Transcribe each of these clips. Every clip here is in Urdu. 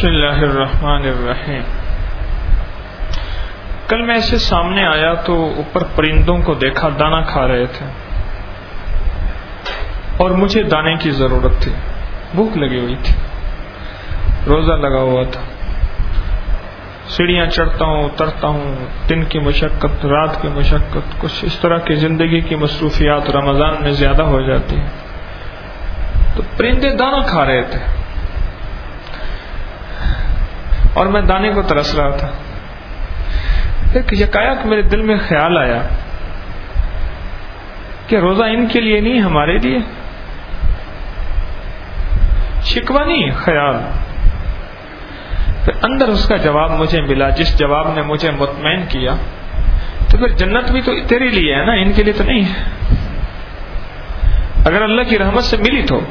بسم اللہ الرحمن الرحیم۔ کل میں ایسے سامنے آیا تو اوپر پرندوں کو دیکھا، دانا کھا رہے تھے اور مجھے دانے کی ضرورت تھی، بھوک لگی ہوئی تھی، روزہ لگا ہوا تھا، سیڑھیاں چڑھتا ہوں اترتا ہوں، دن کی مشقت، رات کی مشقت، کچھ اس طرح کی زندگی کی مصروفیات رمضان میں زیادہ ہو جاتی ہیں، تو پرندے دانا کھا رہے تھے اور میں دانے کو ترس رہا تھا۔ ایک یکایک میرے دل میں خیال آیا کہ روزہ ان کے لیے نہیں، ہمارے لیے، شکوہ نہیں، خیال۔ پھر اندر اس کا جواب مجھے ملا، جس جواب نے مجھے مطمئن کیا، تو پھر جنت بھی تو تیرے لیے ہے نا، ان کے لیے تو نہیں ہے۔ اگر اللہ کی رحمت سے ملی تو،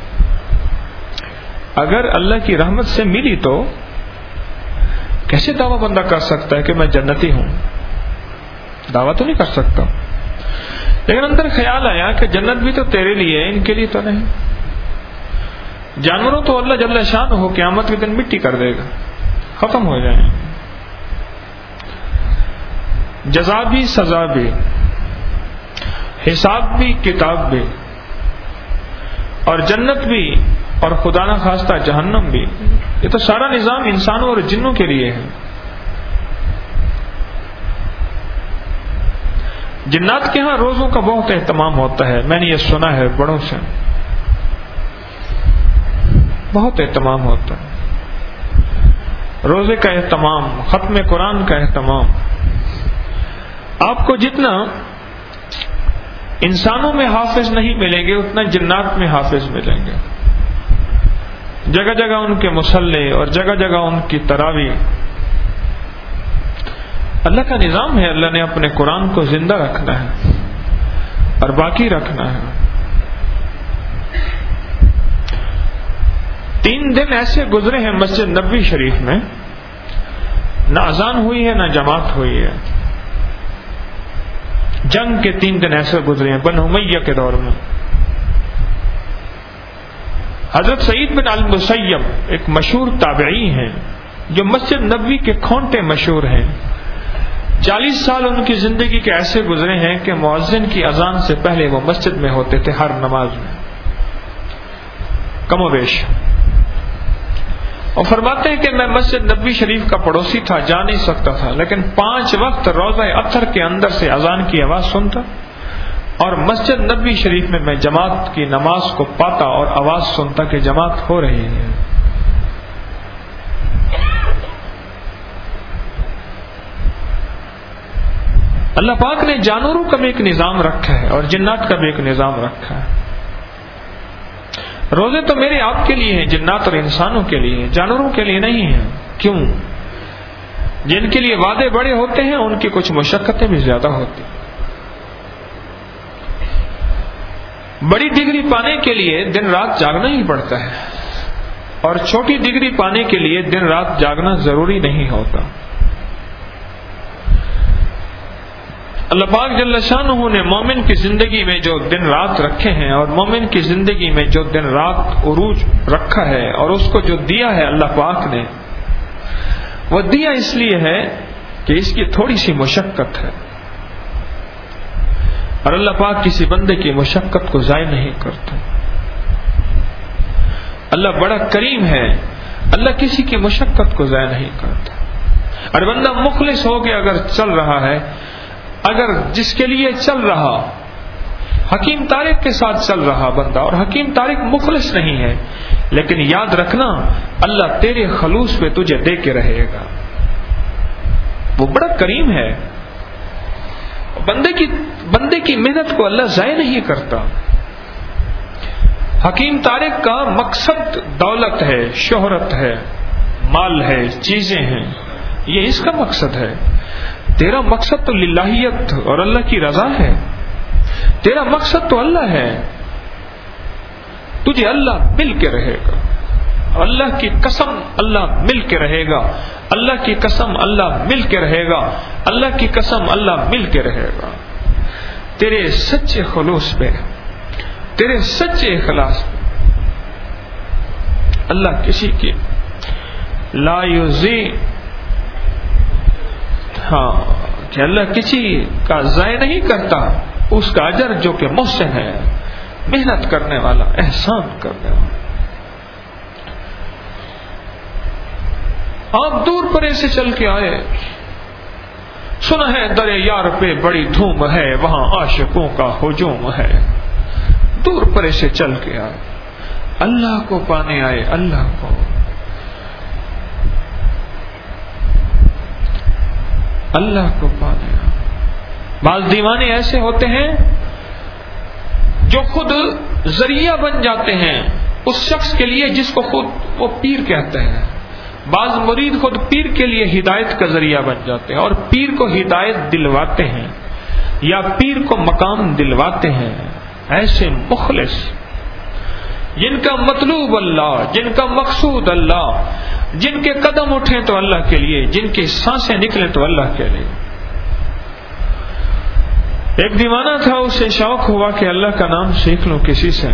اگر اللہ کی رحمت سے ملی تو کیسے دعویٰ بندہ کر سکتا ہے کہ میں جنتی ہوں؟ دعویٰ تو نہیں کر سکتا، لیکن اندر خیال آیا کہ جنت بھی تو تیرے لیے ہے، ان کے لیے تو نہیں۔ جانوروں تو اللہ جل شان ہو قیامت کے دن مٹی کر دے گا، ختم ہو جائیں، جزا بھی، سزا بھی، حساب بھی، کتاب بھی، اور جنت بھی، اور خدا نہ خواستہ جہنم بھی۔ یہ تو سارا نظام انسانوں اور جنوں کے لیے ہے۔ جنات کے ہاں روزوں کا بہت اہتمام ہوتا ہے، میں نے یہ سنا ہے بڑوں سے، بہت اہتمام ہوتا ہے، روزے کا اہتمام، ختم قرآن کا اہتمام۔ آپ کو جتنا انسانوں میں حافظ نہیں ملیں گے، اتنا جنات میں حافظ ملیں گے۔ جگہ جگہ ان کے مصلی اور جگہ جگہ ان کی تراویح۔ اللہ کا نظام ہے، اللہ نے اپنے قرآن کو زندہ رکھنا ہے اور باقی رکھنا ہے۔ 3 دن ایسے گزرے ہیں مسجد نبوی شریف میں، نہ اذان ہوئی ہے نہ جماعت ہوئی ہے۔ جنگ کے 3 دن ایسے گزرے ہیں بنو امیہ کے دور میں۔ حضرت سعید بن المسیب ایک مشہور تابعی ہیں، جو مسجد نبوی کے کھونٹے مشہور ہیں۔ 40 سال ان کی زندگی کے ایسے گزرے ہیں کہ مؤذن کی اذان سے پہلے وہ مسجد میں ہوتے تھے، ہر نماز میں کم و بیش۔ اور فرماتے ہیں کہ میں مسجد نبوی شریف کا پڑوسی تھا، جا نہیں سکتا تھا، لیکن 5 وقت روضہ اطہر کے اندر سے اذان کی آواز سنتا، اور مسجد نبوی شریف میں جماعت کی نماز کو پاتا اور آواز سنتا کہ جماعت ہو رہی ہے۔ اللہ پاک نے جانوروں کا بھی ایک نظام رکھا ہے اور جنات کا بھی ایک نظام رکھا ہے۔ روزے تو میرے آپ کے لیے ہیں، جنات اور انسانوں کے لیے ہیں، جانوروں کے لیے نہیں ہیں۔ کیوں؟ جن کے لیے وعدے بڑے ہوتے ہیں ان کی کچھ مشقتیں بھی زیادہ ہوتی ہیں۔ بڑی ڈگری پانے کے لیے دن رات جاگنا ہی پڑتا ہے، اور چھوٹی ڈگری پانے کے لیے دن رات جاگنا ضروری نہیں ہوتا۔ اللہ پاک جل شانہ نے مومن کی زندگی میں جو دن رات رکھے ہیں، اور مومن کی زندگی میں جو دن رات عروج رکھا ہے، اور اس کو جو دیا ہے اللہ پاک نے، وہ دیا اس لیے ہے کہ اس کی تھوڑی سی مشقت ہے، اور اللہ پاک کسی بندے کی مشقت کو ضائع نہیں کرتا۔ اللہ بڑا کریم ہے، اللہ کسی کی مشقت کو ضائع نہیں کرتا۔ اور بندہ مخلص ہو کے اگر چل رہا ہے، اگر جس کے لیے چل رہا، حکیم طارق کے ساتھ چل رہا بندہ، اور حکیم طارق مخلص نہیں ہے، لیکن یاد رکھنا اللہ تیرے خلوص پہ تجھے دے کے رہے گا، وہ بڑا کریم ہے۔ بندے کی محنت کو اللہ ضائع نہیں کرتا۔ حکیم طارق کا مقصد دولت ہے، شہرت ہے، مال ہے، چیزیں ہیں، یہ اس کا مقصد ہے۔ تیرا مقصد تو للہیت اور اللہ کی رضا ہے، تیرا مقصد تو اللہ ہے، تجھے اللہ مل کے رہے گا، اللہ کی قسم اللہ مل کے رہے گا، اللہ کی قسم اللہ مل کے رہے گا، اللہ کی قسم اللہ مل کے رہے گا، تیرے سچے خلوص پہ، تیرے سچے اخلاص پہ۔ اللہ کسی کی لا یضیع، ہاں کہ اللہ کسی کا ضائع نہیں کرتا اس کا اجر جو کہ محسن ہے، محنت کرنے والا، احسان کرنے والا۔ آپ دور پرے سے چل کے آئے، سنا ہے در یار پہ بڑی دھوم ہے، وہاں عاشقوں کا ہجوم ہے۔ دور پرے سے چل کے آئے، اللہ کو پانے آئے، اللہ کو۔ اللہ کو پانے آئے۔ بعض دیوانے ایسے ہوتے ہیں جو خود ذریعہ بن جاتے ہیں اس شخص کے لیے جس کو خود وہ پیر کہتے ہیں۔ بعض مرید خود پیر کے لیے ہدایت کا ذریعہ بن جاتے ہیں اور پیر کو ہدایت دلواتے ہیں یا پیر کو مقام دلواتے ہیں۔ ایسے مخلص جن کا مطلوب اللہ، جن کا مقصود اللہ، جن کے قدم اٹھیں تو اللہ کے لیے، جن کی سانسیں نکلیں تو اللہ کے لیے۔ ایک دیوانہ تھا، اسے شوق ہوا کہ اللہ کا نام سیکھ لوں کسی سے،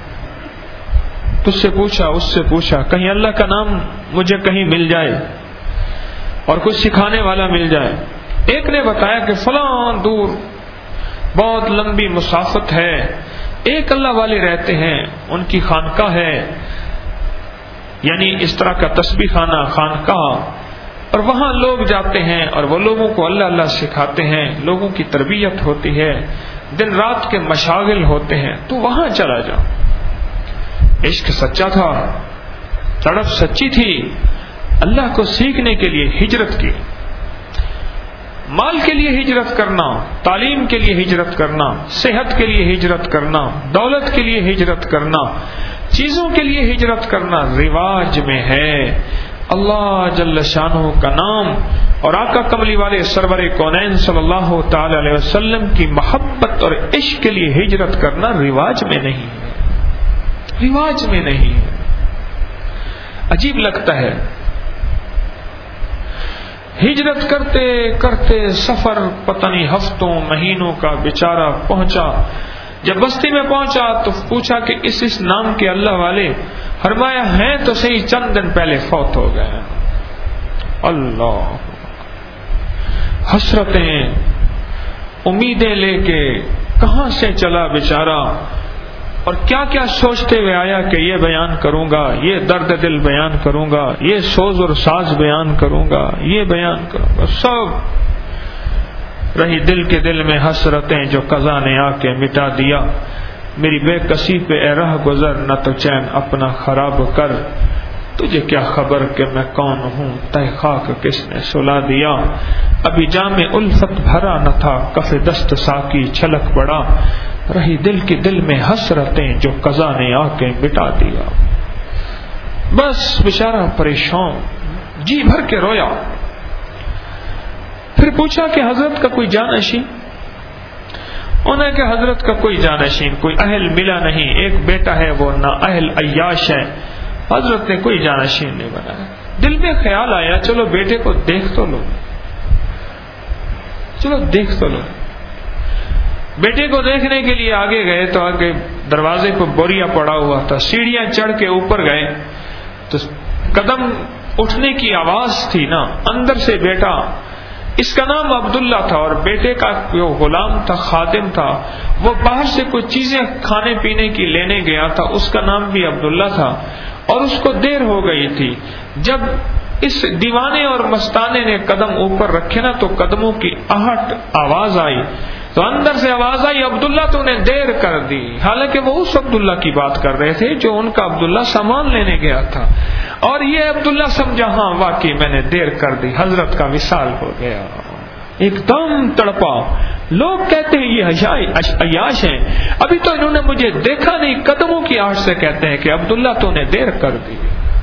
تو اس سے پوچھا کہیں اللہ کا نام مجھے کہیں مل جائے اور کچھ سکھانے والا مل جائے۔ ایک نے بتایا کہ فلاں دور بہت لمبی مسافت ہے، ایک اللہ والے رہتے ہیں، ان کی خانقاہ ہے، یعنی اس طرح کا تسبیح خانہ، خانقاہ، اور وہاں لوگ جاتے ہیں اور وہ لوگوں کو اللہ اللہ سکھاتے ہیں، لوگوں کی تربیت ہوتی ہے، دن رات کے مشاغل ہوتے ہیں، تو وہاں چلا جاؤ۔ عشق سچا تھا، تڑپ سچی تھی، اللہ کو سیکھنے کے لیے ہجرت کی۔ مال کے لیے ہجرت کرنا، تعلیم کے لیے ہجرت کرنا، صحت کے لیے ہجرت کرنا، دولت کے لیے ہجرت کرنا، چیزوں کے لیے ہجرت کرنا رواج میں ہے۔ اللہ جل شانہ کا نام اور آقا کملی والے سرور کونین صلی اللہ تعالی علیہ وسلم کی محبت اور عشق کے لیے ہجرت کرنا رواج میں نہیں ہے، رواج میں نہیں ہے۔ عجیب لگتا ہے، ہجرت کرتے کرتے سفر پتہ نہیں ہفتوں مہینوں کا بیچارہ پہنچا۔ جب بستی میں پہنچا تو پوچھا کہ اس نام کے اللہ والے، فرمایا ہیں تو صحیح چند دن پہلے فوت ہو گئے۔ اللہ، حسرتیں، امیدیں لے کے کہاں سے چلا بیچارہ، اور کیا کیا سوچتے ہوئے آیا کہ یہ بیان کروں گا، یہ درد دل بیان کروں گا، یہ سوز اور ساز بیان کروں گا، یہ بیان کروں گا، سب رہی دل کے دل میں حسرتیں جو قضا نے آ کے مٹا دیا۔ میری بے کسی پہ اے راہ گزر، نہ تو چین اپنا خراب کر، تجھے کیا خبر کہ میں کون ہوں، تہ خاک کس نے سلا دیا۔ ابھی جام الفت بھرا نہ تھا، کف دست ساقی چھلک پڑا، رہی دل کے دل میں حسرتیں جو قضا نے آ کے مٹا دیا۔ بس بیچارہ پریشان، جی بھر کے رویا۔ پھر پوچھا کہ حضرت کا کوئی جانشین؟ انہیں کہ حضرت کا کوئی جانشین، کوئی اہل ملا نہیں، ایک بیٹا ہے وہ نا اہل عیاش ہے، حضرت نے کوئی جانشین نہیں بنایا۔ دل میں خیال آیا چلو بیٹے کو دیکھ تو لو، چلو دیکھ تو لو۔ بیٹے کو دیکھنے کے لیے آگے گئے تو آگے دروازے پہ بوریا پڑا ہوا تھا، سیڑھیاں چڑھ کے اوپر گئے تو قدم اٹھنے کی آواز تھی نا، اندر سے بیٹا، اس کا نام عبداللہ تھا اور بیٹے کا جو غلام تھا، خادم تھا، وہ باہر سے کچھ چیزیں کھانے پینے کی لینے گیا تھا، اس کا نام بھی عبداللہ تھا، اور اس کو دیر ہو گئی تھی۔ جب اس دیوانے اور مستانے نے قدم اوپر رکھے نا تو قدموں کی آہٹ آواز آئی، تو اندر سے آواز آئی عبداللہ تو نے دیر کر دی، حالانکہ وہ اس عبداللہ کی بات کر رہے تھے جو ان کا عبداللہ سامان لینے گیا تھا، اور یہ عبداللہ سمجھا ہاں واقعی میں نے دیر کر دی، حضرت کا وصال ہو گیا۔ ایک دم تڑپا، لوگ کہتے ہیں یہ عیاش ہیں، ابھی تو انہوں نے مجھے دیکھا نہیں، قدموں کی آہٹ سے کہتے ہیں کہ عبداللہ تو نے دیر کر دی۔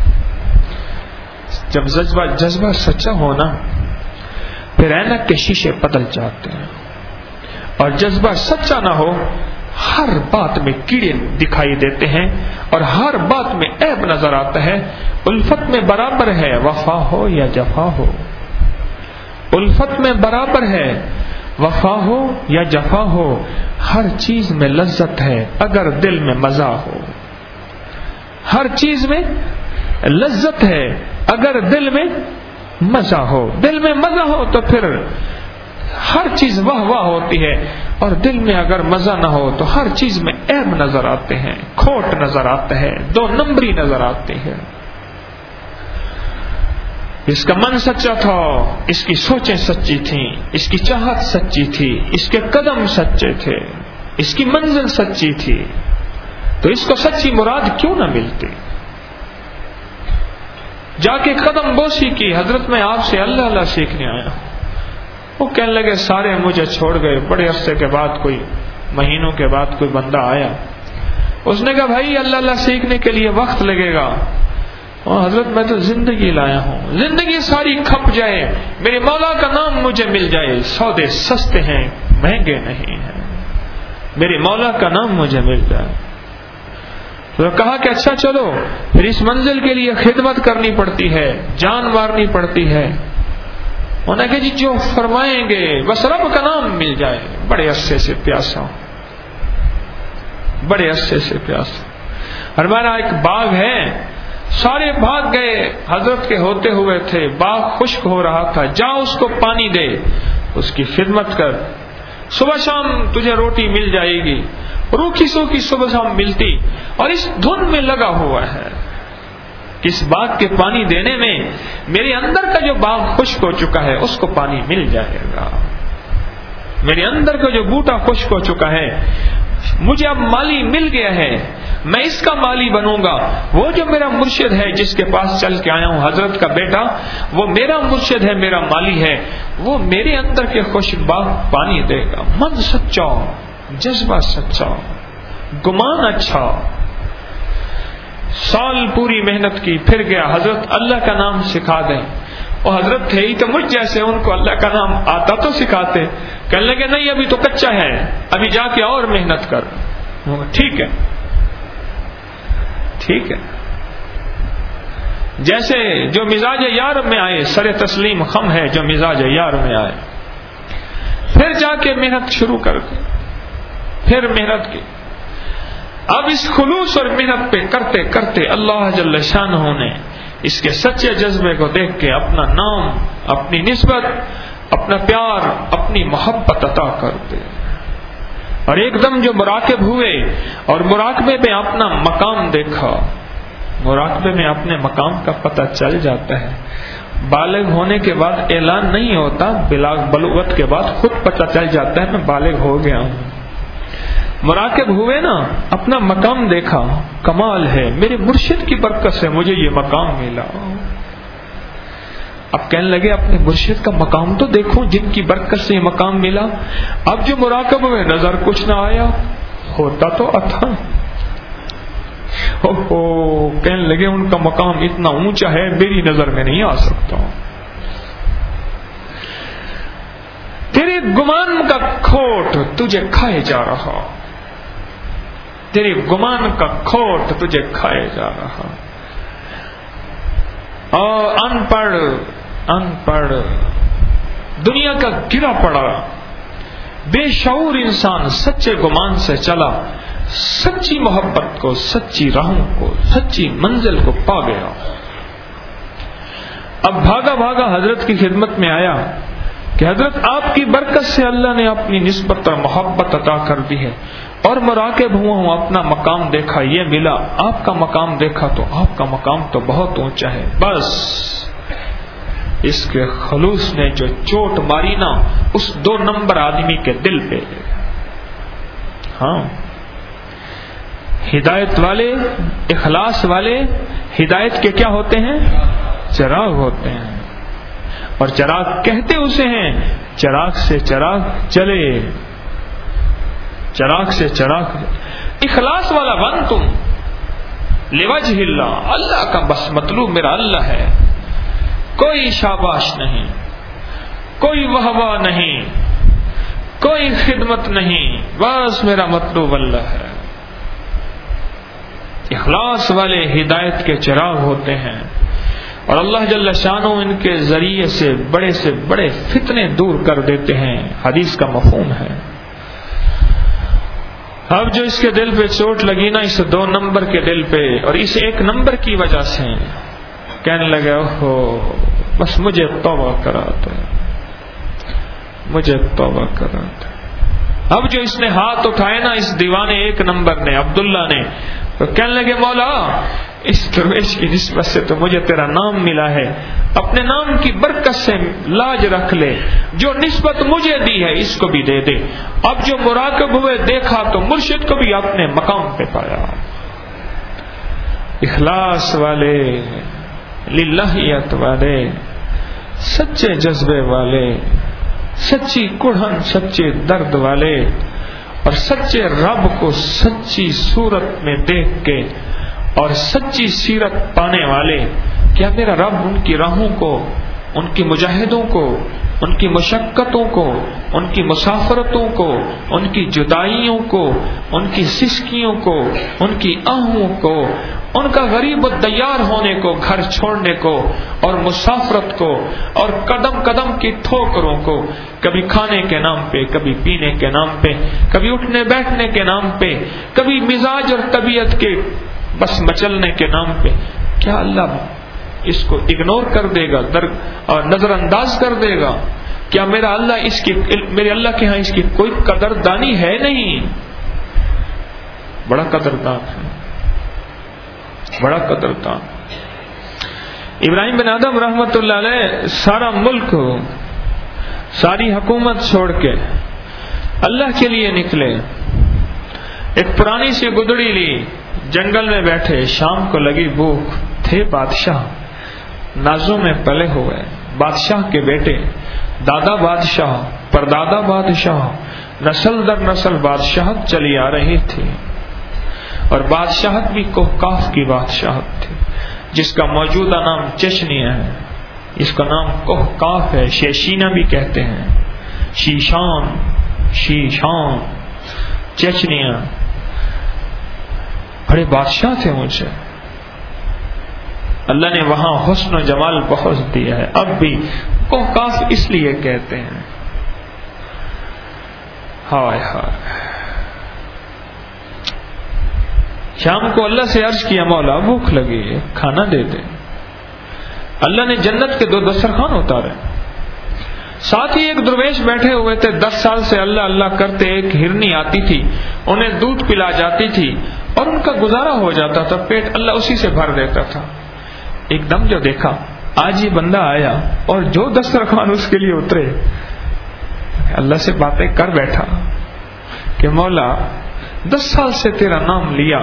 جب جذبہ سچا ہونا پھر اینک کے شیشے بدل جاتے ہیں، اور جذبہ سچا نہ ہو ہر بات میں کیڑے دکھائی دیتے ہیں اور ہر بات میں عیب نظر آتا ہے۔ الفت میں برابر ہے وفا ہو یا جفا ہو، الفت میں برابر ہے وفا ہو یا جفا ہو، ہر چیز میں لذت ہے اگر دل میں مزہ ہو، ہر چیز میں لذت ہے اگر دل میں مزہ ہو. دل میں مزہ ہو تو پھر ہر چیز واہ واہ ہوتی ہے، اور دل میں اگر مزہ نہ ہو تو ہر چیز میں عیب نظر آتے ہیں، کھوٹ نظر آتا ہے، دو نمبری نظر آتی ہے. اس کا من سچا تھا، اس کی سوچیں سچی تھیں، اس کی چاہت سچی تھی، اس کے قدم سچے تھے، اس کی منزل سچی تھی، تو اس کو سچی مراد کیوں نہ ملتی؟ جا کے قدم بوسی کی، حضرت میں آپ سے اللہ اللہ سیکھنے آیا ہوں. وہ کہنے لگے سارے مجھے چھوڑ گئے. بڑے عرصے کے بعد، کوئی مہینوں کے بعد کوئی بندہ آیا. اس نے کہا بھائی اللہ اللہ سیکھنے کے لیے وقت لگے گا. اور حضرت میں تو زندگی لایا ہوں، زندگی ساری کھپ جائے، میرے مولا کا نام مجھے مل جائے. سودے سستے ہیں، مہنگے نہیں ہیں، میرے مولا کا نام مجھے مل جائے. تو کہا کہ اچھا چلو، پھر اس منزل کے لیے خدمت کرنی پڑتی ہے، جان مارنی پڑتی ہے. انہوں نے کہا جی جو فرمائیں گے بس رب کا نام مل جائے. بڑے عرصے سے پیاسا ہوں، بڑے عرصے سے پیاسا. ہمارا ایک باغ ہے، سارے بھاگ گئے حضرت کے ہوتے ہوئے تھے. باغ خشک ہو رہا تھا، جا اس کو پانی دے، اس کی خدمت کر، صبح شام تجھے روٹی مل جائے گی. روکھی سوکھی صبح شام ملتی، اور اس دھن میں لگا ہوا ہے کہ اس باغ کے پانی دینے میں میرے اندر کا جو باغ خشک ہو چکا ہے اس کو پانی مل جائے گا. میرے اندر کا جو بوٹا خشک ہو چکا ہے، مجھے اب مالی مل گیا ہے، میں اس کا مالی بنوں گا. وہ جو میرا مرشد ہے جس کے پاس چل کے آیا ہوں، حضرت کا بیٹا، وہ میرا مرشد ہے، میرا مالی ہے، وہ میرے اندر کے خشک باغ پانی دے گا. من سچا، جذبہ سچا، گمان اچھا. سال پوری محنت کی، پھر گیا حضرت اللہ کا نام سکھا دیں. اور حضرت تھے ہی تو مجھ جیسے، ان کو اللہ کا نام آتا تو سکھاتے. کہنے لگے نہیں ابھی تو کچا ہے، ابھی جا کے اور محنت کر. ٹھیک ہے ٹھیک ہے. جیسے جو مزاج یار میں آئے، سر تسلیم خم ہے جو مزاج یار میں آئے. پھر جا کے محنت شروع کر دی، پھر محنت کی. اب اس خلوص اور محنت پہ کرتے کرتے اللہ جل شانہ نے اس کے سچے جذبے کو دیکھ کے اپنا نام، اپنی نسبت، اپنا پیار، اپنی محبت عطا کر دے. اور ایک دم جو مراقب ہوئے اور مراقبے میں اپنا مقام دیکھا. مراقبے میں اپنے مقام کا پتہ چل جاتا ہے. بالغ ہونے کے بعد اعلان نہیں ہوتا، بلوغت کے بعد خود پتہ چل جاتا ہے میں بالغ ہو گیا ہوں. مراقب ہوئے نا، اپنا مقام دیکھا، کمال ہے، میرے مرشد کی برکت سے مجھے یہ مقام ملا. اب کہنے لگے اپنے مرشد کا مقام تو دیکھو جن کی برکت سے یہ مقام ملا. اب جو مراقب ہوئے نظر کچھ نہ آیا، ہوتا تو تھا. کہنے لگے ان کا مقام اتنا اونچا ہے میری نظر میں نہیں آ سکتا. تیرے گمان کا کھوٹ تجھے کھائے جا رہا، تیرے گمان کا کھوٹ تجھے کھائے جا رہا. اور ان پڑھ دنیا کا گرا پڑا بے شعور انسان سچے گمان سے چلا، سچی محبت کو، سچی راہوں کو، سچی منزل کو پا گیا. اب بھاگا بھاگا حضرت کی خدمت میں آیا کہ حضرت آپ کی برکت سے اللہ نے اپنی نسبت اور محبت عطا کر دی ہے، اور مراقب ہوا ہوں، اپنا مقام دیکھا یہ ملا. آپ کا مقام دیکھا تو آپ کا مقام تو بہت اونچا ہے. بس اس کے خلوص نے جو چوٹ ماری نا اس 2 نمبر آدمی کے دل پہ. ہاں، ہدایت والے، اخلاص والے ہدایت کے کیا ہوتے ہیں؟ چراغ ہوتے ہیں. اور چراغ کہتے اسے ہیں چراغ سے چراغ چلے، چراغ سے چراغ. اخلاص والا بن تم لوجہ اللہ، اللہ کا بس مطلوب میرا اللہ ہے، کوئی شاباش نہیں، کوئی واہ واہ نہیں، کوئی خدمت نہیں، بس میرا مطلوب اللہ ہے. اخلاص والے ہدایت کے چراغ ہوتے ہیں، اور اللہ جل شانہ ان کے ذریعے سے بڑے فتنے دور کر دیتے ہیں. حدیث کا مفہوم ہے. اب جو اس کے دل پہ چوٹ لگی نا، اس 2 نمبر کے دل پہ، اور اس 1 نمبر کی وجہ سے کہنے لگے اوہو بس مجھے توبہ کرا دے، مجھے توبہ کرا دے۔ اب جو اس نے ہاتھ اٹھائے نا اس دیوانے ایک نمبر نے، عبداللہ نے، تو کہنے لگے مولا اس درویش کی نسبت سے تو مجھے تیرا نام ملا ہے، اپنے نام کی برکت سے لاج رکھ لے، جو نسبت مجھے دی ہے اس کو بھی دے دے۔ اب جو مراقب ہوئے دیکھا تو مرشد کو بھی اپنے مقام پہ پایا۔ اخلاص والے، للہیت والے، سچے جذبے والے، سچی کڑھن، سچے درد والے، اور سچے رب کو سچی صورت میں دیکھ کے اور سچی سیرت پانے والے، کیا میرا رب ان کی راہوں کو، ان کی مجاہدوں کو، ان کی مشقتوں کو، ان کی مسافرتوں کو، ان کی جدائیوں کو، ان کی سسکیوں کو، ان کی آہوں کو، ان کا غریب و دیار ہونے کو، گھر چھوڑنے کو اور مسافرت کو اور قدم قدم کی ٹھوکروں کو، کبھی کھانے کے نام پہ، کبھی پینے کے نام پہ، کبھی اٹھنے بیٹھنے کے نام پہ، کبھی مزاج اور طبیعت کے بس مچلنے کے نام پہ، کیا اللہ اس کو اگنور کر دے گا اور نظر انداز کر دے گا؟ کیا میرا اللہ میرے اللہ کے ہاں اس کی کوئی قدردانی ہے نہیں؟ بڑا قدردان ہے، بڑا قدردان۔ ابراہیم بن آدم رحمت اللہ علیہ سارا ملک، ساری حکومت چھوڑ کے اللہ کے لیے نکلے، ایک پرانی سی گدڑی لی، جنگل میں بیٹھے، شام کو لگی بھوک، تھے بادشاہ، نازوں میں پلے ہوئے، بادشاہ کے بیٹے، دادا بادشاہ، پردادا بادشاہ، نسل در نسل بادشاہت چلی آ رہی تھی، اور بادشاہت بھی کوہکاف کی بادشاہت تھی، جس کا موجودہ نام چچنیا ہے، اس کا نام کوہکاف ہے، شیشینا بھی کہتے ہیں، شیشان، چچنیا، بڑے بادشاہ تھے مجھے، اللہ نے وہاں حسن و جمال بہت دیا ہے، اب بھی کوہکاف اس لیے کہتے ہیں۔ ہائے ہائے، شام کو اللہ سے عرض کیا مولا بھوک لگی ہے، کھانا دے دے۔ اللہ نے جنت کے 2 دسترخوان اتارے، ساتھ ہی ایک درویش بیٹھے ہوئے تھے، 10 سال سے اللہ اللہ کرتے، ایک ہرنی آتی تھی، انہیں دودھ پلا جاتی تھی اور ان کا گزارا ہو جاتا تھا، پیٹ اللہ اسی سے بھر دیتا تھا۔ ایک دم جو دیکھا آج یہ بندہ آیا اور جو دسترخوان اس کے لیے اترے، اللہ سے باتیں کر بیٹھا کہ مولا 10 سال سے تیرا نام لیا۔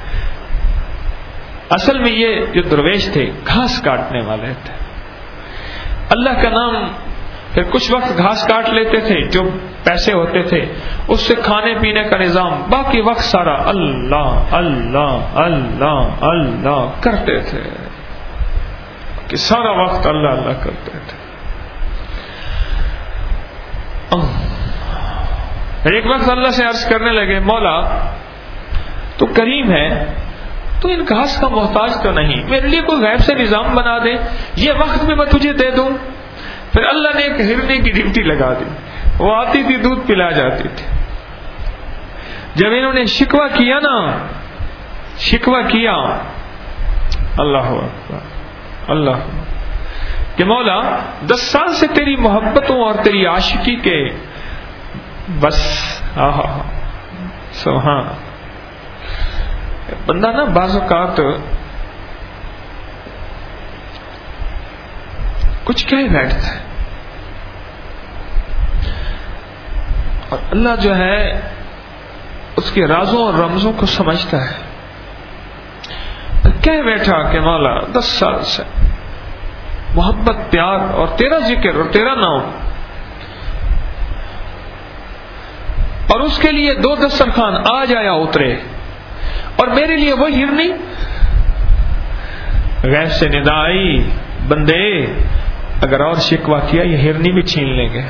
اصل میں یہ جو درویش تھے گھاس کاٹنے والے تھے، اللہ کا نام، پھر کچھ وقت گھاس کاٹ لیتے تھے، جو پیسے ہوتے تھے اس سے کھانے پینے کا نظام، باقی وقت سارا اللہ اللہ اللہ اللہ کرتے تھے، کہ سارا وقت اللہ اللہ کرتے تھے۔ ایک وقت اللہ سے عرض کرنے لگے مولا تو کریم ہے، تو ان گھاس کا محتاج تو نہیں، میرے لیے کوئی غیب سے نظام بنا دے، یہ وقت بھی میں تجھے دے دوں۔ پھر اللہ نے ایک ہرنے کی ڈیوٹی لگا دی، وہ آتی تھی دودھ پلا جاتی تھی۔ جب انہوں نے شکوہ کیا نا، شکوہ کیا، اللہ اکبر اللہ، کہ مولا 10 سال سے تیری محبتوں اور تیری عاشقی کے بس سبحان، بندہ نا بعض اوقات کچھ کہہ بیٹھتا ہے اور اللہ جو ہے اس کے رازوں اور رمزوں کو سمجھتا ہے، کہہ بیٹھا کہ مولا 10 سال سے محبت، پیار اور تیرا ذکر اور تیرا نام، اور اس کے لیے 2 دسترخوان آج آیا اترے، اور میرے لیے وہ ہرنی۔ غیب سے ندا آئی، بندے اگر اور شکوہ کیا یہ ہرنی بھی چھین لیں گے،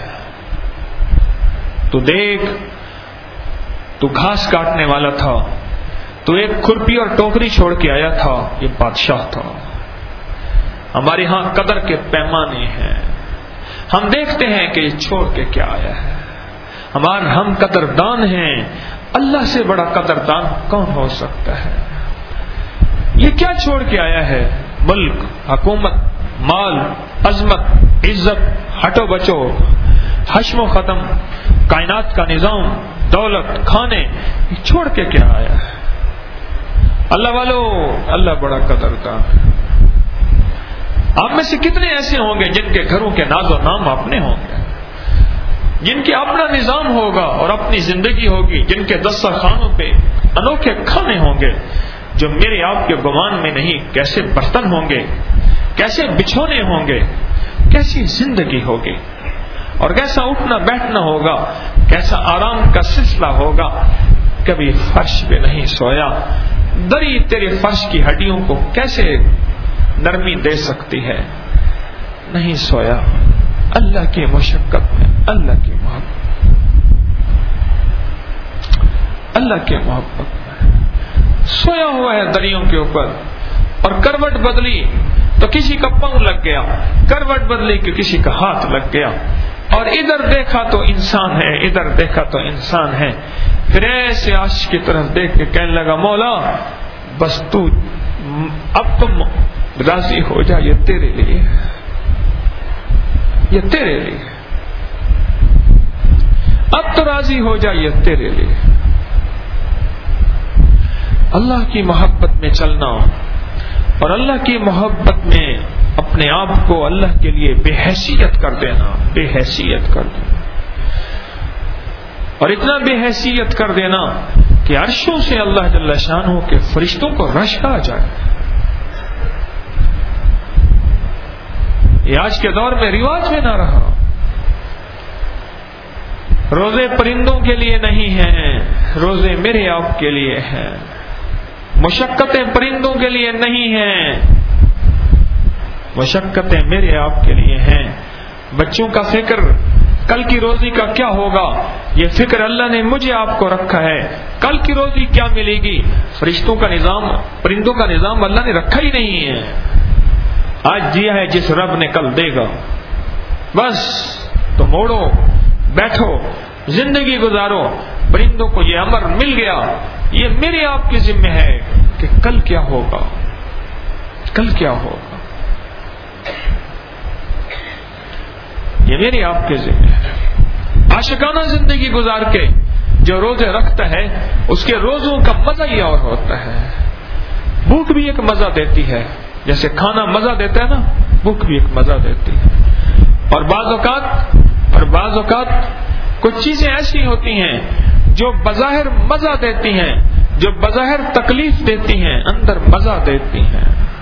تو دیکھ تو گھاس کاٹنے والا تھا، تو ایک کھرپی اور ٹوکری چھوڑ کے آیا تھا، یہ بادشاہ تھا۔ ہمارے ہاں قدر کے پیمانے ہیں، ہم دیکھتے ہیں کہ یہ چھوڑ کے کیا آیا ہے، ہم قدردان ہیں، اللہ سے بڑا قدردان کون ہو سکتا ہے؟ یہ کیا چھوڑ کے آیا ہے؟ ملک، حکومت، مال، عظمت، عزت، ہٹو بچو، حشم و ختم، کائنات کا نظام، دولت، کھانے، چھوڑ کے کیا آیا ہے؟ اللہ والو، اللہ بڑا قدردان ہے۔ آپ میں سے کتنے ایسے ہوں گے جن کے گھروں کے ناز و نام اپنے ہوں گے، جن کے اپنا نظام ہوگا اور اپنی زندگی ہوگی، جن کے دسترخوانوں پہ انوکھے کھانے ہوں گے جو میرے آپ کے گمان میں نہیں۔ کیسے برتن ہوں گے، کیسے بچھونے ہوں گے، کیسی زندگی ہوگی، اور کیسا اٹھنا بیٹھنا ہوگا، کیسا آرام کا سلسلہ ہوگا۔ کبھی فرش پہ نہیں سویا، دری تیرے فرش کی ہڈیوں کو کیسے نرمی دے سکتی ہے؟ نہیں سویا، اللہ کی مشقت میں، اللہ کی محبت، اللہ کی محبت میں سویا ہوا ہے دریوں کے اوپر، اور کروٹ بدلی تو کسی کا پاؤں لگ گیا، کروٹ بدلی کہ کسی کا ہاتھ لگ گیا، اور ادھر دیکھا تو انسان ہے، ادھر دیکھا تو انسان ہے۔ پھر ایسے عاشق کی طرف دیکھ کے کہنے لگا، مولا بس تو اب تم راضی ہو جا، یہ تیرے لیے، یہ تیرے لیے، اب تو راضی ہو جا، یہ تیرے لیے۔ اللہ کی محبت میں چلنا اور اللہ کی محبت میں اپنے آپ کو اللہ کے لیے بے حیثیت کر دینا، بے حیثیت کر دینا، اور اتنا بے حیثیت کر دینا کہ عرشوں سے اللہ جل شانہ کے فرشتوں کو رش آ جائے۔ یہ آج کے دور میں رواج میں نہ رہا۔ روزے پرندوں کے لیے نہیں ہیں، روزے میرے آپ کے لیے ہیں۔ مشقتیں پرندوں کے لیے نہیں ہیں، مشقتیں میرے آپ کے لیے ہیں۔ بچوں کا فکر کل کی روزی کا کیا ہوگا، یہ فکر اللہ نے مجھے آپ کو رکھا ہے۔ کل کی روزی کیا ملے گی، فرشتوں کا نظام، پرندوں کا نظام اللہ نے رکھا ہی نہیں ہے۔ آج دیا ہے جس رب نے کل دے گا، بس تو موڑو، بیٹھو، زندگی گزارو۔ پرندوں کو یہ امر مل گیا، یہ میرے آپ کے ذمہ ہے کہ کل کیا ہوگا، کل کیا ہوگا، یہ میرے آپ کے ذمہ ہے۔ عاشقانہ زندگی گزار کے جو روزے رکھتا ہے اس کے روزوں کا مزہ ہی اور ہوتا ہے۔ بھوک بھی ایک مزہ دیتی ہے، جیسے کھانا مزہ دیتا ہے نا، بھوک بھی ایک مزہ دیتی ہے۔ اور بعض اوقات کچھ چیزیں ایسی ہوتی ہیں جو بظاہر مزہ دیتی ہیں، جو بظاہر تکلیف دیتی ہیں، اندر مزہ دیتی ہیں۔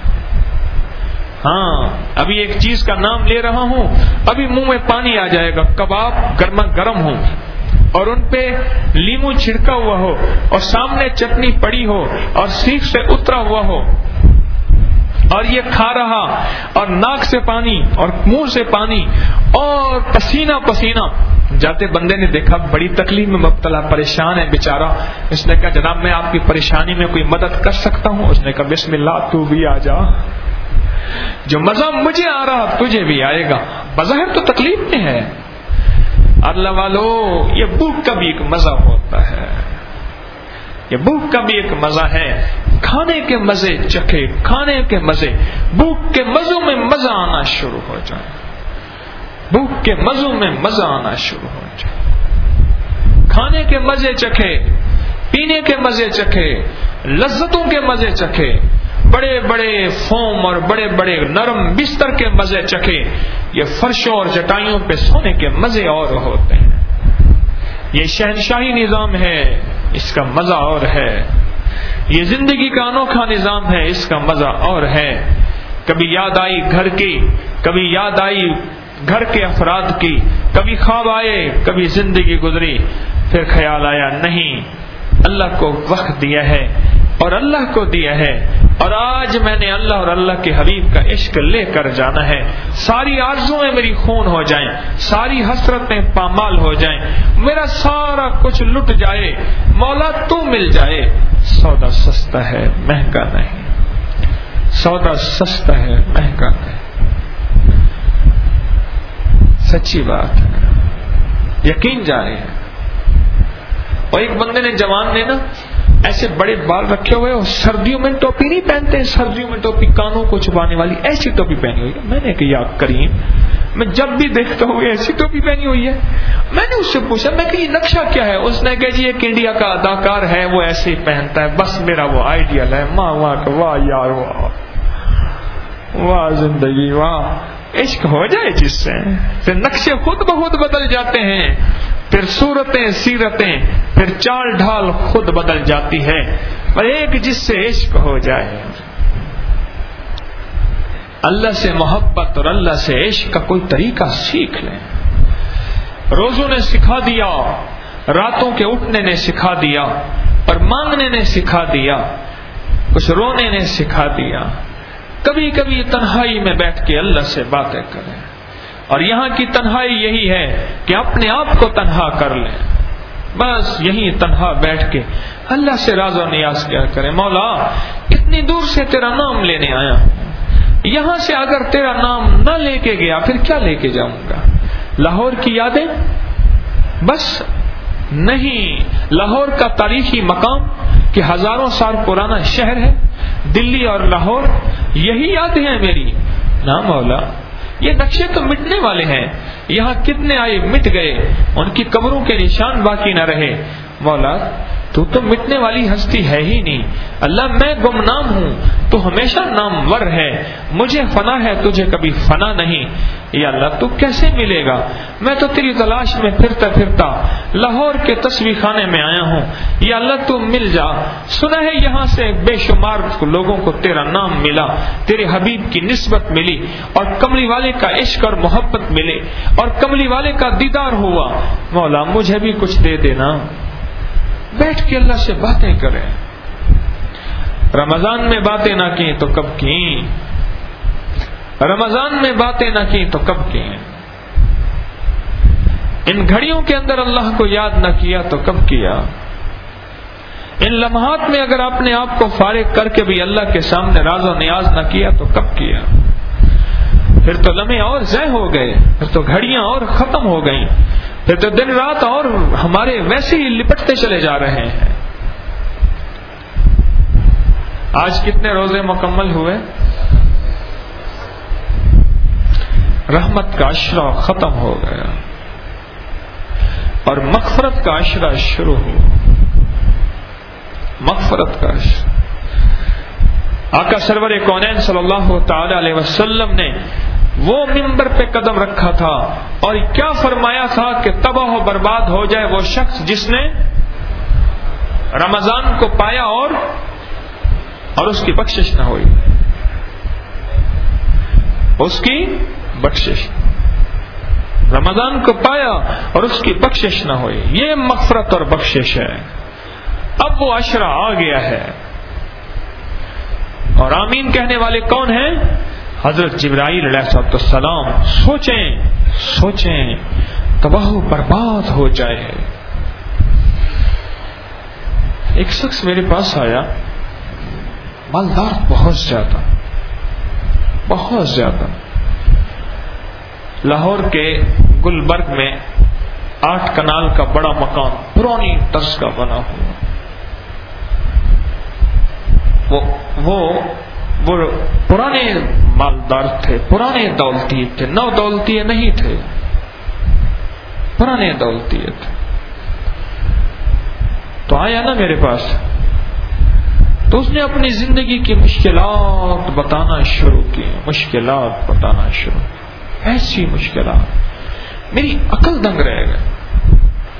ہاں، ابھی ایک چیز کا نام لے رہا ہوں، ابھی منہ میں پانی آ جائے گا۔ کباب گرما گرم ہو اور ان پہ لیمو چھڑکا ہوا ہو اور سامنے چٹنی پڑی ہو اور سیخ سے اترا ہوا ہو، اور یہ کھا رہا اور ناک سے پانی اور منہ سے پانی اور پسینہ پسینہ۔ جاتے بندے نے دیکھا بڑی تکلیف میں مبتلا، پریشان ہے بیچارہ۔ اس نے کہا جناب میں آپ کی پریشانی میں کوئی مدد کر سکتا ہوں؟ اس نے کہا بسم اللہ، تو بھی آ جا، جو مزہ مجھے آ رہا تجھے بھی آئے گا۔ بظاہر تو تکلیف میں ہے، اللہ والو یہ بھوک کا بھی ایک مزہ ہوتا ہے، یہ بھوک کا بھی ایک مزہ ہے۔ کھانے کے مزے چکھے، کھانے کے مزے، بھوک کے مزوں میں مزہ آنا شروع ہو جائے، بھوک کے مزوں میں مزہ آنا شروع ہو جائے۔ کھانے کے مزے چکھے، پینے کے مزے چکھے، لذتوں کے مزے چکھے، بڑے بڑے فوم اور بڑے بڑے نرم بستر کے مزے چکھے، یہ فرشوں اور چٹائیوں پہ سونے کے مزے اور ہوتے ہیں۔ یہ شہنشاہی نظام ہے، اس کا مزہ اور ہے۔ یہ زندگی کا انوکھا نظام ہے، اس کا مزہ اور ہے۔ کبھی یاد آئی گھر کی، کبھی یاد آئی گھر کے افراد کی، کبھی خواب آئے، کبھی زندگی گزری، پھر خیال آیا نہیں، اللہ کو وقت دیا ہے اور اللہ کو دیا ہے، اور آج میں نے اللہ اور اللہ کے حبیب کا عشق لے کر جانا ہے۔ ساری آرزویں میری خون ہو جائیں، ساری حسرتیں پامال ہو جائیں، میرا سارا کچھ لٹ جائے، مولا تو مل جائے۔ سودا سستا ہے مہنگا نہیں، سودا سستا ہے مہنگا نہیں، سچی بات ہے، یقین جائے۔ اور ایک بندے نے، جوان نے نا ایسے بڑے بال رکھے ہوئے اور سردیوں میں ٹوپی نہیں پہنتے، سردیوں میں ٹوپی کانوں کو چھپانے والی ایسی ٹوپی پہنی ہوئی ہے. میں نے کہا یا کریم، میں جب بھی دیکھتا ہوں ایسی ٹوپی پہنی ہوئی ہے. میں نے اس سے پوچھا میں کہ یہ نقشہ کیا ہے؟ اس نے کہا جی ایک انڈیا کا اداکار ہے وہ ایسے ہی پہنتا ہے، بس میرا وہ آئیڈیل ہے. ماں واہ یار واہ زندگی واہ، عشق ہو جائے جس سے پھر نقشے خود بخود بدل جاتے ہیں، پھر صورتیں سیرتیں پھر چال ڈھال خود بدل جاتی ہے. اور ایک جس سے عشق ہو جائے، اللہ سے محبت اور اللہ سے عشق کا کوئی طریقہ سیکھ لیں. روزوں نے سکھا دیا، راتوں کے اٹھنے نے سکھا دیا، اور مانگنے نے سکھا دیا، کچھ رونے نے سکھا دیا. کبھی کبھی تنہائی میں بیٹھ کے اللہ سے باتیں کریں. اور یہاں کی تنہائی یہی ہے کہ اپنے آپ کو تنہا کر لیں. بس یہیں تنہا بیٹھ کے اللہ سے راز و نیاز کیا کریں. مولا اتنی دور سے تیرا نام لینے آیا ہوں، یہاں سے اگر تیرا نام نہ لے کے گیا پھر کیا لے کے جاؤں گا؟ لاہور کی یادیں؟ بس نہیں. لاہور کا تاریخی مقام کہ ہزاروں سال پرانا شہر ہے دلی اور لاہور، یہی یادیں ہیں میری. نا مولا یہ نقشے تو مٹنے والے ہیں، یہاں کتنے آئے مٹ گئے، ان کی قبروں کے نشان باقی نہ رہے. مولا تو مٹنے والی ہستی ہے ہی نہیں. اللہ میں گمنام ہوں، تو ہمیشہ نامور ہے. مجھے فنا ہے، تجھے کبھی فنا نہیں. یا اللہ تو کیسے ملے گا؟ میں تو تیری تلاش میں پھرتا پھرتا لاہور کے تصویر خانے میں آیا ہوں. یا اللہ تو مل جا. سنا ہے یہاں سے بے شمار لوگوں کو تیرا نام ملا، تیرے حبیب کی نسبت ملی، اور کملی والے کا عشق اور محبت ملے، اور کملی والے کا دیدار ہوا. مولا مجھے بھی کچھ دے دینا. بیٹھ کے اللہ سے باتیں کریں. رمضان میں باتیں نہ کی تو کب کی؟ رمضان میں باتیں نہ کی تو کب کی؟ ان گھڑیوں کے اندر اللہ کو یاد نہ کیا تو کب کیا؟ ان لمحات میں اگر اپنے آپ کو فارغ کر کے بھی اللہ کے سامنے راز و نیاز نہ کیا تو کب کیا؟ پھر تو لمحے اور ضائع ہو گئے، پھر تو گھڑیاں اور ختم ہو گئیں، پھر تو دن رات اور ہمارے ویسے ہی لپٹتے چلے جا رہے ہیں. آج کتنے روزے مکمل ہوئے؟ رحمت کا عشرہ ختم ہو گیا اور مغفرت کا عشرہ شروع ہوا. مغفرت کا عشرہ. آقا سرور کونین صلی اللہ تعالی علیہ وسلم نے وہ ممبر پہ قدم رکھا تھا اور کیا فرمایا تھا کہ تباہ و برباد ہو جائے وہ شخص جس نے رمضان کو پایا اور اس کی بخشش نہ ہوئی. اس کی بخشش، رمضان کو پایا اور اس کی بخشش نہ ہوئی. یہ مغفرت اور بخشش ہے. اب وہ عشرہ آ گیا ہے، اور آمین کہنے والے کون ہیں؟ حضرت جبرائیل علیہ السلام. سوچیں تباہ و برباد ہو جائے. ایک شخص میرے پاس آیا، مالدار بہت زیادہ. لاہور کے گلبرگ میں 8 کنال کا بڑا مکان پرانی طرز کا بنا ہوا. وہ پرانے مالدار تھے، پرانے دولتی تھے، نو دولتی نہیں تھے، پرانے دولتی تھے. تو آیا نا میرے پاس، تو اس نے اپنی زندگی کی مشکلات بتانا شروع کی. ایسی مشکلات میری عقل دنگ رہ گئی.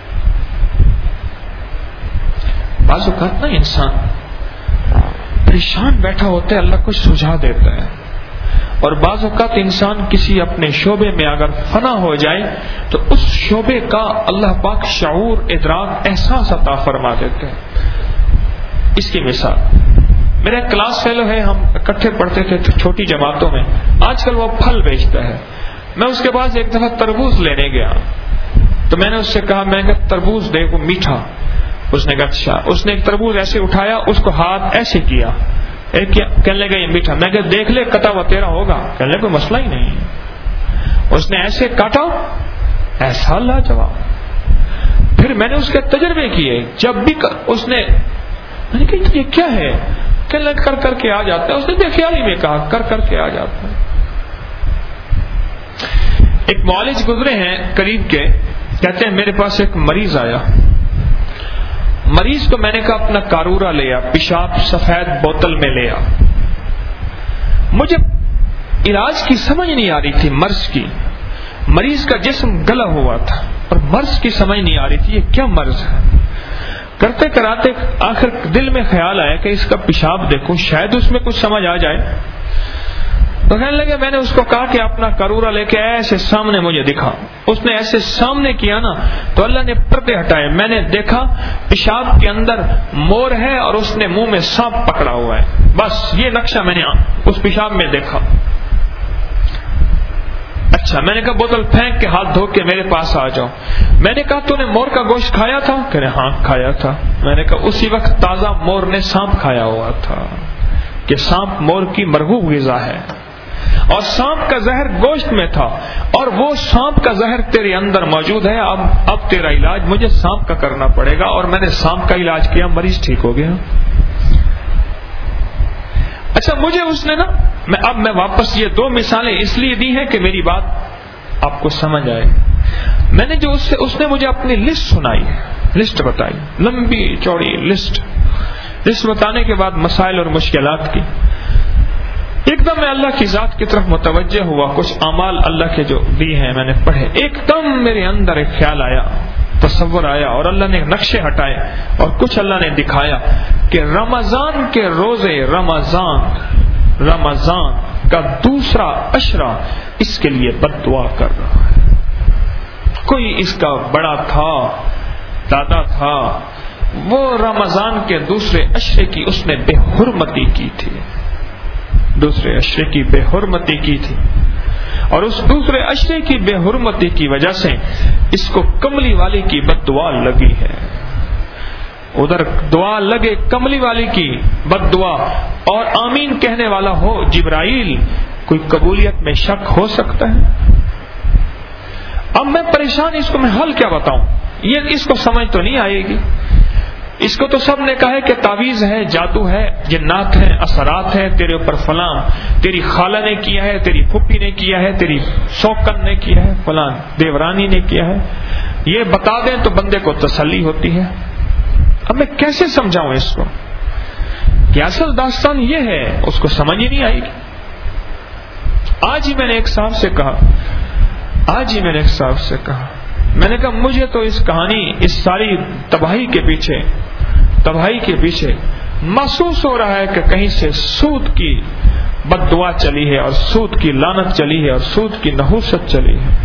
بعض اوقات نا انسان پریشان بیٹھا ہوتا ہے، اللہ کو سجھا دیتا ہے. اور بعض اوقات انسان کسی اپنے شعبے میں اگر فنا ہو جائے تو اس شعبے کا اللہ پاک شعور، ادراک، احساس عطا فرما دیتے ہیں. اس کی مثال، میرا ایک کلاس فیلو ہے، ہم اکٹھے پڑھتے تھے چھوٹی جماعتوں میں. آج کل وہ پھل بیچتا ہے. میں اس کے پاس ایک دفعہ تربوز لینے گیا تو میں نے اس سے کہا، میں کہ تربوز دے وہ میٹھا. اس نے کہا اچھا. اس نے ایک تربوز ایسے اٹھایا، اس کو ہاتھ ایسے کیا، کہنے لگا یہ میٹھا. میں کہ دیکھ لے کٹا ہوا تیرا ہوگا. کہنے لگا کوئی مسئلہ ہی نہیں. اس نے ایسے کاٹا، ایسا لاجواب. پھر میں نے اس کے تجربے کیے. جب بھی اس نے میں نے کہا یہ کیا ہے؟ کہ کر کر کے آ جاتا ہے. اس نے بے خیالی میں کہا کر کر کے آ جاتا ہے. ایک معالج گزرے ہیں قریب کے، کہتے ہیں میرے پاس ایک مریض آیا. مریض کو میں نے کہا اپنا قارورہ لیا، پیشاب سفید بوتل میں لیا. مجھے علاج کی سمجھ نہیں آ رہی تھی، مرض کی. مریض کا جسم گلا ہوا تھا اور مرض کی سمجھ نہیں آ رہی تھی یہ کیا مرض ہے. کرتے کراتے آخر دل میں خیال آیا کہ اس کا پیشاب دیکھوں، شاید اس میں کچھ سمجھ آ جائے. تو کہنے لگے، میں نے اس کو کہا کہ اپنا قارورہ لے کے ایسے سامنے مجھے دکھا. اس نے ایسے سامنے کیا نا تو اللہ نے پردے ہٹائے. میں نے دیکھا پیشاب کے اندر مور ہے اور اس نے منہ میں سانپ پکڑا ہوا ہے. بس یہ نقشہ میں نے اس پیشاب میں دیکھا. اچھا، میں نے کہا بوتل پھینک کے ہاتھ دھو کے میرے پاس آ جاؤ. میں نے کہا تو نے مور کا گوشت کھایا تھا؟ کہ ہاں کھایا تھا. میں نے کہا اسی وقت تازہ مور نے سانپ کھایا ہوا تھا، کہ سانپ مور کی مرغوب غذا ہے اور سانپ کا زہر گوشت میں تھا اور وہ سانپ کا زہر تیرے اندر موجود ہے. اب تیرا علاج مجھے سانپ کا کرنا پڑے گا. اور میں نے سانپ کا علاج کیا، مریض ٹھیک ہو گیا. اچھا، مجھے اس نے نا میں واپس یہ دو مثالیں اس لیے دی ہیں کہ میری بات آپ کو سمجھ آئے. میں نے جو اس نے مجھے اپنی لسٹ سنائی، لسٹ بتائی، لمبی چوڑی لسٹ بتانے کے بعد مسائل اور مشکلات کی. ایک دم میں اللہ کی ذات کی طرف متوجہ ہوا. کچھ اعمال اللہ کے جو دی ہیں میں نے پڑھے. ایک دم میرے اندر ایک خیال آیا، تصور آیا اور اللہ نے نقشے ہٹائے اور کچھ اللہ نے دکھایا کہ رمضان کے روزے، رمضان کا دوسرا عشرہ اس کے لیے بد دعا کر رہا ہے. کوئی اس کا بڑا تھا، دادا تھا، وہ رمضان کے دوسرے عشرے کی اس نے بے حرمتی کی تھی، دوسرے عشرے کی بے حرمتی کی تھی. اور اس دوسرے عشرے کی بے حرمتی کی وجہ سے اس کو کملی والی کی بد دعا لگی ہے. ادھر دعا لگے کملی والی کی بد دعا اور آمین کہنے والا ہو جبرائیل، کوئی قبولیت میں شک ہو سکتا ہے؟ اب میں پریشان، اس کو میں حل کیا بتاؤں؟ یہ اس کو سمجھ تو نہیں آئے گی. اس کو تو سب نے کہا ہے کہ تعویذ ہے، جادو ہے، جنات ہیں، اثرات ہیں تیرے اوپر، فلاں تیری خالہ نے کیا ہے، تیری پھپھی نے کیا ہے، تیری سوکن نے کیا ہے، فلاں دیورانی نے کیا ہے. یہ بتا دیں تو بندے کو تسلی ہوتی ہے. اب میں کیسے سمجھاؤں اس کو کہ اصل داستان یہ ہے؟ اس کو سمجھ ہی نہیں آئے گی. آج ہی میں نے ایک صاحب سے کہا، میں نے کہا مجھے تو اس کہانی، اس ساری تباہی کے پیچھے محسوس ہو رہا ہے کہ کہیں سے سود کی بد دعا چلی ہے اور سود کی لعنت چلی ہے اور سود کی نحوست چلی ہے.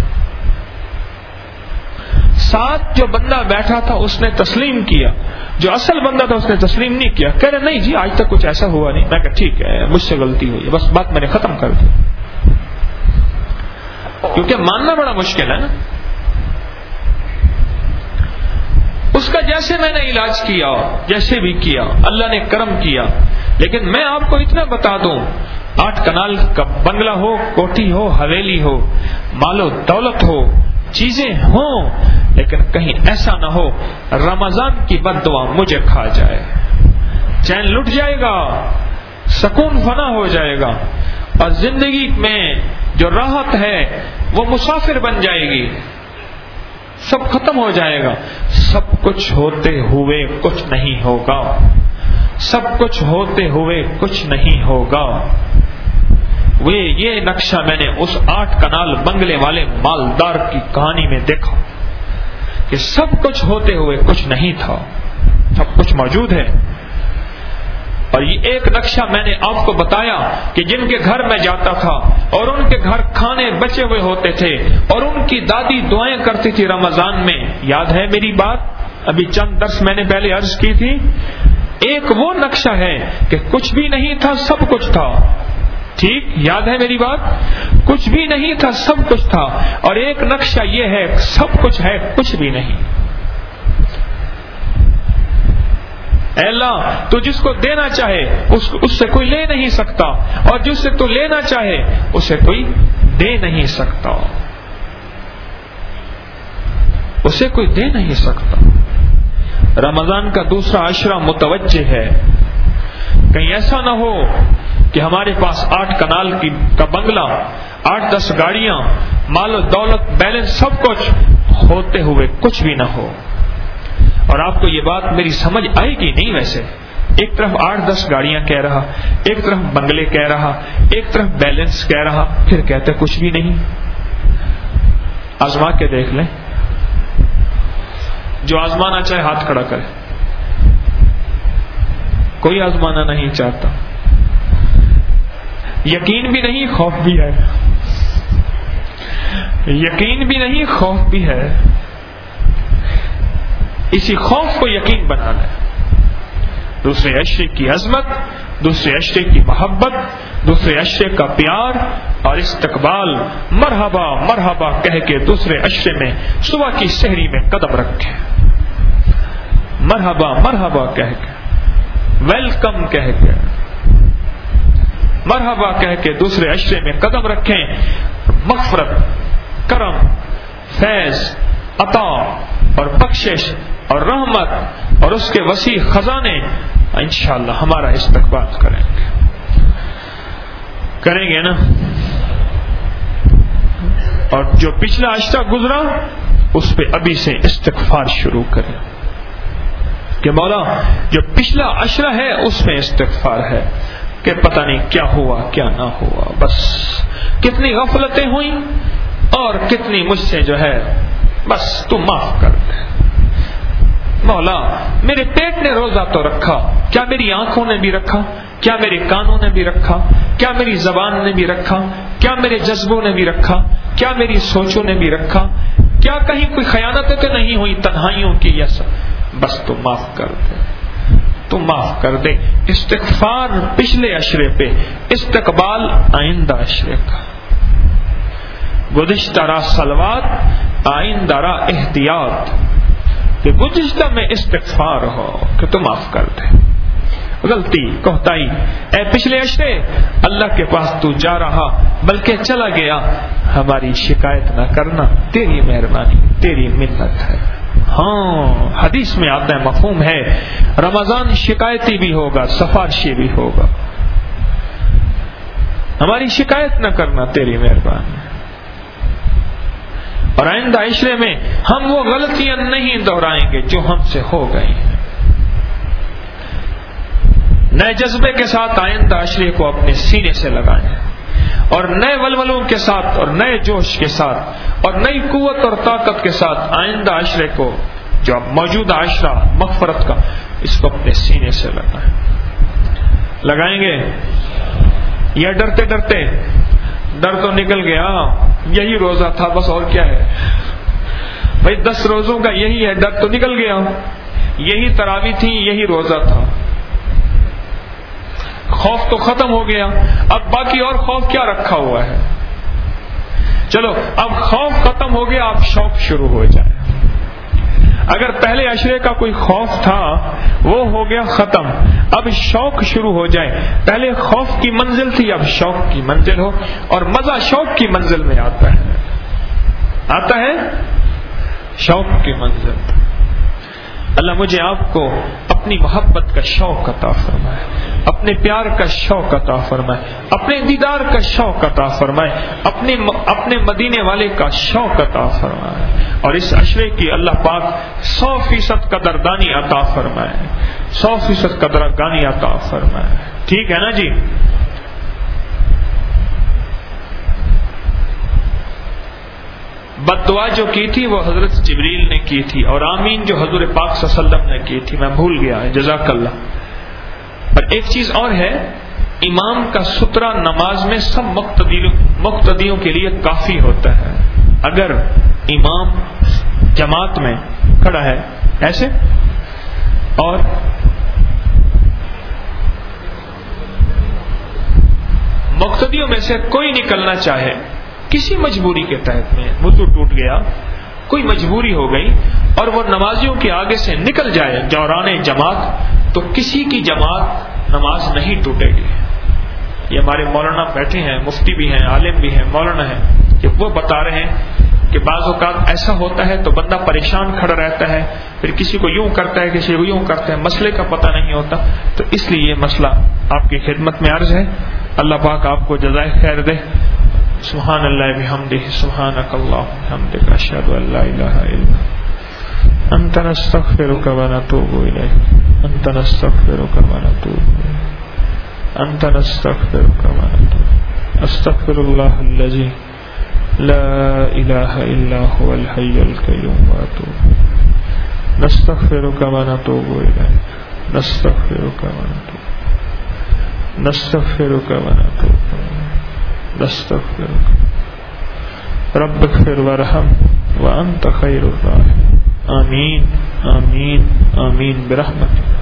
ساتھ جو بندہ بیٹھا تھا اس نے تسلیم کیا، جو اصل بندہ تھا اس نے تسلیم نہیں کیا. کہہ رہے نہیں جی آج تک کچھ ایسا ہوا نہیں. میں کہا ٹھیک ہے، مجھ سے غلطی ہوئی، بس بات میں نے ختم کر دی. کیونکہ ماننا بڑا مشکل ہے نا. اس کا جیسے میں نے علاج کیا، جیسے بھی کیا، اللہ نے کرم کیا. لیکن میں آپ کو اتنا بتا دوں، 8 کنال کا بنگلہ ہو، کوٹھی ہو، حویلی ہو، مال و دولت ہو، چیزیں ہوں، لیکن کہیں ایسا نہ ہو رمضان کی بد دعا مجھے کھا جائے. چین لٹ جائے گا، سکون فنا ہو جائے گا اور زندگی میں جو راحت ہے وہ مسافر بن جائے گی. سب ختم ہو جائے گا. سب کچھ ہوتے ہوئے کچھ نہیں ہوگا، سب کچھ ہوتے ہوئے کچھ نہیں ہوگا. یہ نقشہ میں نے اس 8 کنال بنگلے والے مالدار کی کہانی میں دیکھا کہ سب کچھ ہوتے ہوئے کچھ نہیں تھا، سب کچھ موجود ہے. اور یہ ایک نقشہ میں نے آپ کو بتایا کہ جن کے گھر میں جاتا تھا اور ان کے گھر کھانے بچے ہوئے ہوتے تھے اور ان کی دادی دعائیں کرتی تھی رمضان میں. یاد ہے میری بات؟ ابھی چند درس میں نے پہلے عرض کی تھی. ایک وہ نقشہ ہے کہ کچھ بھی نہیں تھا، سب کچھ تھا. ٹھیک یاد ہے میری بات؟ کچھ بھی نہیں تھا، سب کچھ تھا. اور ایک نقشہ یہ ہے سب کچھ ہے، کچھ بھی نہیں. اے اللہ تو جس کو دینا چاہے اس سے کوئی لے نہیں سکتا، اور جس سے تو لینا چاہے اسے کوئی دے نہیں سکتا، اسے کوئی دے نہیں سکتا. رمضان کا دوسرا عشرہ متوجہ ہے. کہیں ایسا نہ ہو کہ ہمارے پاس 8 کنال کا بنگلہ، 8-10 گاڑیاں، مال و دولت، بیلنس، سب کچھ ہوتے ہوئے کچھ بھی نہ ہو. اور آپ کو یہ بات میری سمجھ آئے گی نہیں. ویسے ایک طرف 8-10 گاڑیاں کہہ رہا، ایک طرف بنگلے کہہ رہا، ایک طرف بیلنس کہہ رہا، پھر کہتے کچھ بھی نہیں. آزما کے دیکھ لیں. جو آزمانا چاہے ہاتھ کھڑا کرے. کوئی آزمانا نہیں چاہتا. یقین بھی نہیں، خوف بھی ہے. یقین بھی نہیں، خوف بھی ہے. اسی خوف کو یقین بنانا ہے. دوسرے عشرے کی عظمت، دوسرے عشرے کی محبت، دوسرے عشرے کا پیار اور استقبال، مرحبا مرحبا کہہ کے دوسرے عشرے میں صبح کی سحری میں قدم رکھیں. مرحبا مرحبا کہہ کے، ویلکم کہہ کے، مرحبا کہہ کے دوسرے عشرے میں قدم رکھیں. مغفرت، کرم، فیض، عطا اور بخشش اور رحمت اور اس کے وسیع خزانے انشاءاللہ ہمارا استقبال کریں گے نا. اور جو پچھلا عشرہ گزرا اس پہ ابھی سے استغفار شروع کریں کہ مولا جو پچھلا عشرہ ہے اس میں استغفار ہے کہ پتہ نہیں کیا ہوا کیا نہ ہوا، بس کتنی غفلتیں ہوئیں اور کتنی مجھ سے جو ہے بس تو معاف کر دے. مولا میرے پیٹ نے روزہ تو رکھا، کیا میری آنکھوں نے بھی رکھا؟ کیا میرے کانوں نے بھی رکھا؟ کیا میری زبان نے بھی رکھا؟ کیا میرے جذبوں نے بھی رکھا؟ کیا میری سوچوں نے بھی رکھا؟ کیا کہیں کوئی خیانتیں تو نہیں ہوئی تنہائیوں کی؟ یس، بس تو معاف کر دے، تو معاف کر دے. استغفار پچھلے عشرے پہ، استقبال آئندہ عشرے کا. گزشتہ راہ صلوات، آئندہ راہ احتیاط. کہ گزشتہ میں استغفار ہو کہ تو معاف کر دے. غلطی کوتاہی اے پچھلے عشرے اللہ کے پاس تو جا رہا بلکہ چلا گیا، ہماری شکایت نہ کرنا، تیری مہربانی، تیری منت ہے. ہاں حدیث میں آتا ہے، مفہوم ہے، رمضان شکایتی بھی ہوگا، سفارشی بھی ہوگا. ہماری شکایت نہ کرنا، تیری مہربانی. اور آئندہ عشرے میں ہم وہ غلطیاں نہیں دہرائیں گے جو ہم سے ہو گئی ہیں. نئے جذبے کے ساتھ آئندہ عشرے کو اپنے سینے سے لگائیں اور نئے ولولوں کے ساتھ اور نئے جوش کے ساتھ اور نئی قوت اور طاقت کے ساتھ آئندہ عشرے کو، جو اب موجودہ عشرہ مغفرت کا، اس کو اپنے سینے سے لگائیں گے. یا ڈرتے ڈرتے، ڈر تو نکل گیا، یہی روزہ تھا بس، اور کیا ہے بھائی، 10 روزوں کا یہی ہے، ڈر تو نکل گیا، یہی تراویح تھی، یہی روزہ تھا، خوف تو ختم ہو گیا. اب باقی اور خوف کیا رکھا ہوا ہے؟ چلو اب خوف ختم ہو گیا، اب شوق شروع ہو جائے. اگر پہلے عشرے کا کوئی خوف تھا وہ ہو گیا ختم، اب شوق شروع ہو جائے. پہلے خوف کی منزل تھی، اب شوق کی منزل ہو. اور مزہ شوق کی منزل میں آتا ہے شوق کی منزل. اللہ مجھے آپ کو اپنی محبت کا شوق عطا فرمائے، اپنے پیار کا شوق عطا فرمائے، اپنے دیدار کا شوق عطا فرمائے، اپنے مدینے والے کا شوق عطا فرمائے. اور اس عشرے کی اللہ پاک 100% قدردانی عطا فرمائے، 100% قدردانی عطا فرمائے. ٹھیک ہے نا جی؟ بد دعا جو کی تھی وہ حضرت جبریل نے کی تھی، اور آمین جو حضور پاک صلی اللہ علیہ وسلم نے کی تھی، میں بھول گیا، جزاک اللہ. اور ایک چیز اور ہے، امام کا سترہ نماز میں سب مقتدیوں کے لیے کافی ہوتا ہے. اگر امام جماعت میں کھڑا ہے ایسے اور مقتدیوں میں سے کوئی نکلنا چاہے کسی مجبوری کے تحت میں، وضو ٹوٹ گیا، کوئی مجبوری ہو گئی اور وہ نمازیوں کے آگے سے نکل جائے دوران جماعت، تو کسی کی جماعت نماز نہیں ٹوٹے گی. یہ ہمارے مولانا بیٹھے ہیں، مفتی بھی ہیں، عالم بھی ہیں، مولانا ہیں، کہ وہ بتا رہے ہیں کہ بعض اوقات ایسا ہوتا ہے تو بندہ پریشان کھڑا رہتا ہے، پھر کسی کو یوں کرتا ہے، کسی کو یوں کرتا ہے، مسئلے کا پتہ نہیں ہوتا. تو اس لیے یہ مسئلہ آپ کی خدمت میں عرض ہے. اللہ پاک آپ کو جزائے خیر دے. سبحان اللہ بحمدہ، سبحانک اللہم وبحمدک، اشہد ان لا الہ الا انت نستغفرک ونتوب الیک، انت نستغفرک ونتوب الیک، انت نستغفرک ونتوب. استغفر اللہ الذی لا الہ الا هو الحی القیوم واتوب. نستغفرک ونتوب الیک، نستغفرک ونتوب، نستغفرک ونتوب، نستغفرک. رب اغفر وارحم وانت خیر الراحمین. آمین آمین آمین برحمتک.